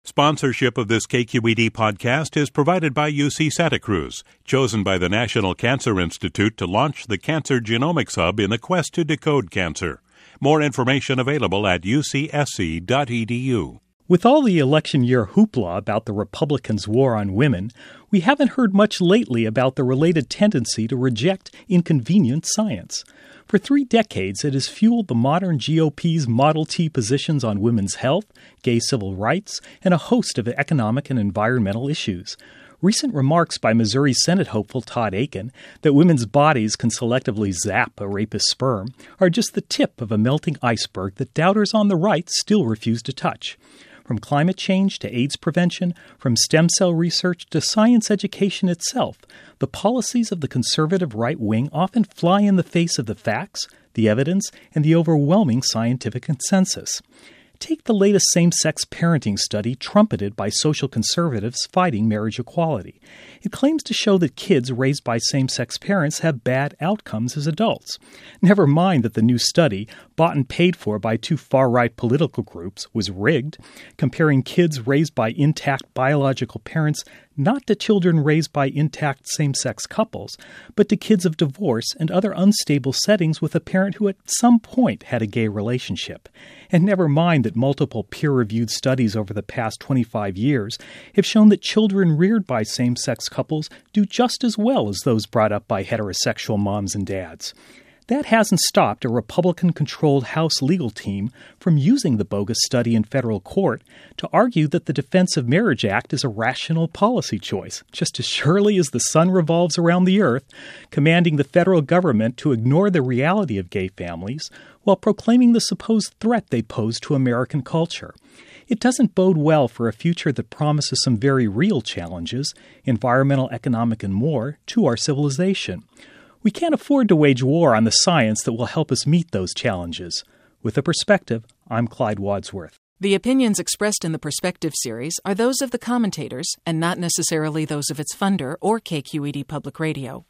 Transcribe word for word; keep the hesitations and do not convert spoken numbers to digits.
Sponsorship of this K Q E D podcast is provided by U C Santa Cruz, chosen by the National Cancer Institute to launch the Cancer Genomics Hub in the quest to decode cancer. More information available at u c s c dot e d u. With all the election year hoopla about the Republicans' war on women, we haven't heard much lately about the related tendency to reject inconvenient science. For three decades, it has fueled the modern G O P's Model T positions on women's health, gay civil rights, and a host of economic and environmental issues. Recent remarks by Missouri Senate hopeful Todd Akin that women's bodies can selectively zap a rapist's sperm are just the tip of a melting iceberg that doubters on the right still refuse to touch. From climate change to AIDS prevention, from stem cell research to science education itself, the policies of the conservative right wing often fly in the face of the facts, the evidence, and the overwhelming scientific consensus. Take the latest same-sex parenting study trumpeted by social conservatives fighting marriage equality. It claims to show that kids raised by same-sex parents have bad outcomes as adults. Never mind that the new study, bought and paid for by two far-right political groups, was rigged, comparing kids raised by intact biological parents not to children raised by intact same-sex couples, but to kids of divorce and other unstable settings with a parent who at some point had a gay relationship. And never mind that multiple peer-reviewed studies over the past twenty-five years have shown that children reared by same-sex couples do just as well as those brought up by heterosexual moms and dads. That hasn't stopped a Republican-controlled House legal team from using the bogus study in federal court to argue that the Defense of Marriage Act is a rational policy choice, just as surely as the sun revolves around the earth, commanding the federal government to ignore the reality of gay families while proclaiming the supposed threat they pose to American culture. It doesn't bode well for a future that promises some very real challenges, environmental, economic, and more, to our civilization. We can't afford to wage war on the science that will help us meet those challenges. With a Perspective, I'm Clyde Wadsworth. The opinions expressed in the Perspective series are those of the commentators and not necessarily those of its funder or K Q E D Public Radio.